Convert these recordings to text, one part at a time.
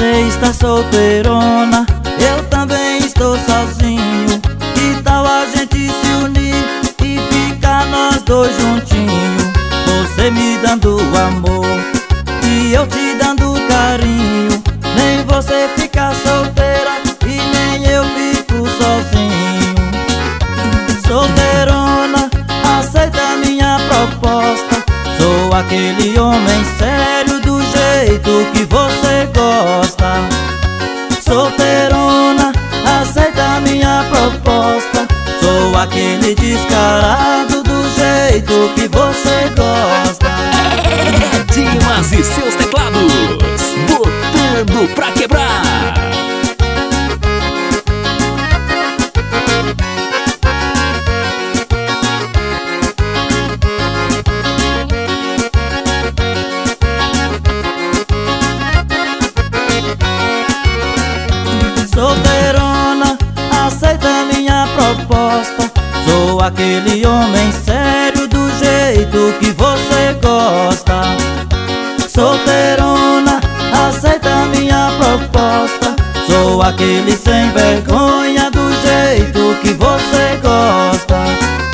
Você está solteirona, eu também estou sozinho. Que tal a gente se unir e ficar nós dois juntinhos? Você me dando amor e eu te dando carinho. Nem você fica solteira e nem eu fico sozinho. Solteirona, aceita minha proposta. Sou aquele homem sério do jeito que você gosta. Solteirona, aceita minha proposta. Sou aquele descarado do jeito que você gosta. Dimas e seus teclados, botando pra quebrar. Solteirona, aceita minha proposta. Sou aquele homem sério do jeito que você gosta. Solteirona, aceita minha proposta. Sou aquele sem vergonha do jeito que você gosta.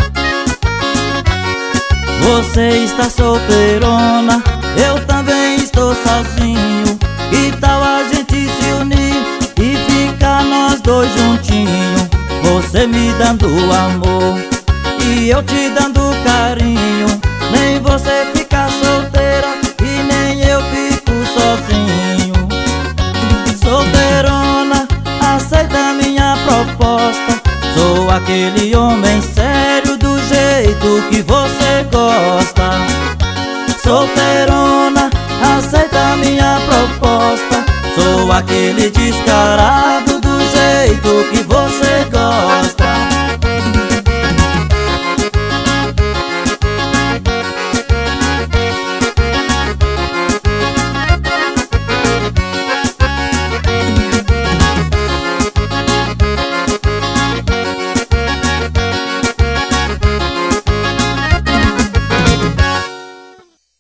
Você está solteirona, eu também estou sozinho. Que tal a gente se unir e ficar nós dois juntinhos? Você me dando amor e eu te dando carinho. Nem você fica solteira e nem eu fico sozinho. Solteirona, aceita minha proposta. Sou aquele homem sério do jeito que você gosta. Solteirona, aceita minha proposta. Sou aquele descarado do jeito que